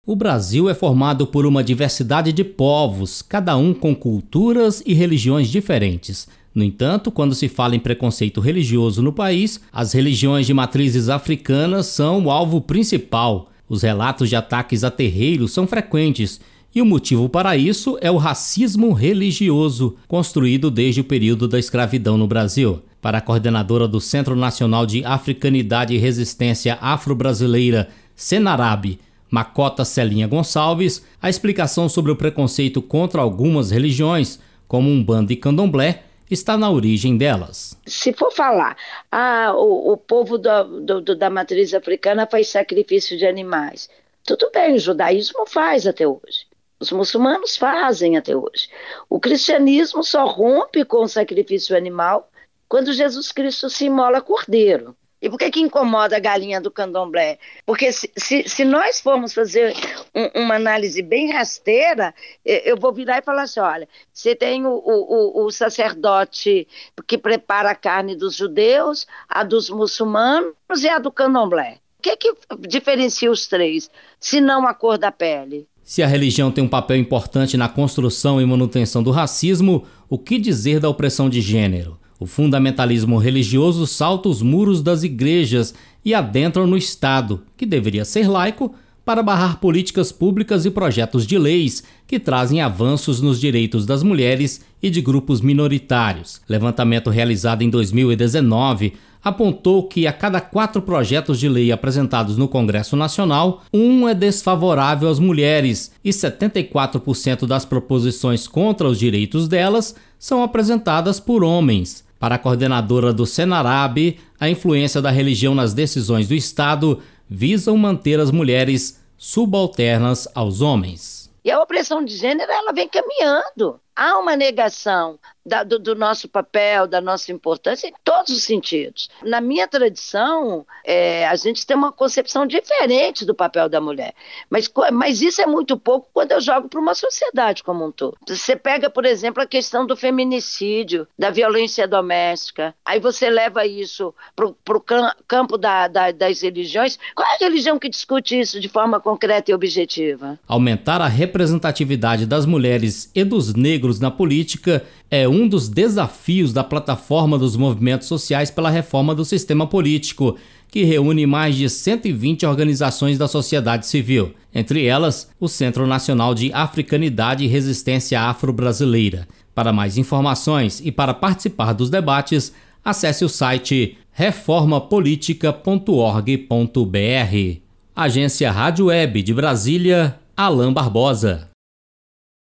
O Brasil é formado por uma diversidade de povos, cada um com culturas e religiões diferentes. No entanto, quando se fala em preconceito religioso no país, as religiões de matrizes africanas são o alvo principal. Os relatos de ataques a terreiros são frequentes, e o motivo para isso é o racismo religioso, construído desde o período da escravidão no Brasil. Para a coordenadora do Centro Nacional de Africanidade e Resistência Afro-Brasileira, Senarab, Macota Celinha Gonçalves, a explicação sobre o preconceito contra algumas religiões, como Umbanda e Candomblé, está na origem delas. Se for falar, o povo da matriz africana faz sacrifício de animais, tudo bem, o judaísmo faz até hoje. Os muçulmanos fazem até hoje. O cristianismo só rompe com o sacrifício animal quando Jesus Cristo se imola cordeiro. E por que incomoda a galinha do candomblé? Porque se nós formos fazer uma análise bem rasteira, eu vou virar e falar assim, olha, você tem o sacerdote que prepara a carne dos judeus, a dos muçulmanos e a do candomblé. O que diferencia os três, se não a cor da pele? Se a religião tem um papel importante na construção e manutenção do racismo, o que dizer da opressão de gênero? O fundamentalismo religioso salta os muros das igrejas e adentra no Estado, que deveria ser laico, para barrar políticas públicas e projetos de leis que trazem avanços nos direitos das mulheres e de grupos minoritários. Levantamento realizado em 2019 apontou que a cada 4 projetos de lei apresentados no Congresso Nacional, um é desfavorável às mulheres e 74% das proposições contra os direitos delas são apresentadas por homens. Para a coordenadora do Senarab, a influência da religião nas decisões do Estado visam manter as mulheres subalternas aos homens. E a opressão de gênero, ela vem caminhando. Há uma negação do nosso papel, da nossa importância em todos os sentidos. Na minha tradição, a gente tem uma concepção diferente do papel da mulher. Mas isso é muito pouco quando eu jogo para uma sociedade como um todo. Você pega, por exemplo, a questão do feminicídio, da violência doméstica. Aí você leva isso para o campo das religiões. Qual é a religião que discute isso de forma concreta e objetiva? Aumentar a representatividade das mulheres e dos negros na política é um dos desafios da plataforma dos movimentos sociais pela reforma do sistema político, que reúne mais de 120 organizações da sociedade civil, entre elas o Centro Nacional de Africanidade e Resistência Afro-Brasileira. Para mais informações e para participar dos debates, acesse o site reformapolitica.org.br. Agência Rádio Web de Brasília, Alain Barbosa.